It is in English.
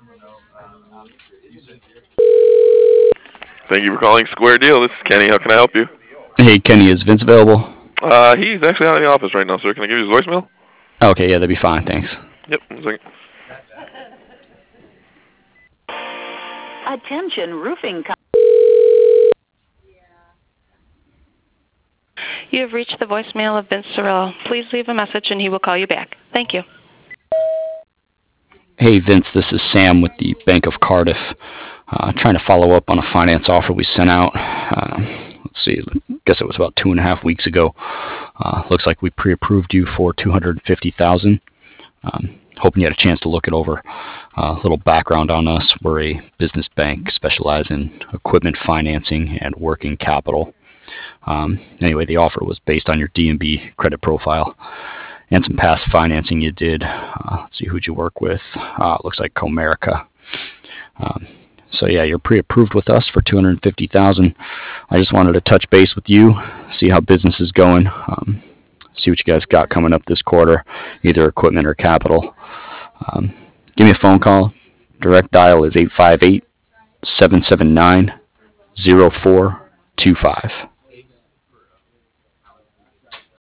Thank you for calling Square Deal. This is Kenny. How can I help you? Hey, Kenny, is Vince available? He's actually out of the office right now, sir. Can I give you his voicemail? Okay, yeah, that'd be fine, thanks. Yep, one second. Attention roofing. You have reached the voicemail of Vince Cirillo. Please leave a message and he will call you back. Thank you. Hey, Vince, this is Sam with the Bank of Cardiff. Trying to follow up on a finance offer we sent out. Let's see, I guess it was about 2.5 weeks ago. Looks like we pre-approved you for $250,000. Hoping you had a chance to look it over. A little background on us: we're a business bank specializing in equipment financing and working capital. Anyway, the offer was based on your D&B credit profile and some past financing you did. Let's see, who'd you work with? Looks like Comerica. So yeah, you're pre-approved with us for $250,000. I just wanted to touch base with you, see how business is going, see what you guys got coming up this quarter, either equipment or capital. Give me a phone call. Direct dial is 858-779-0425.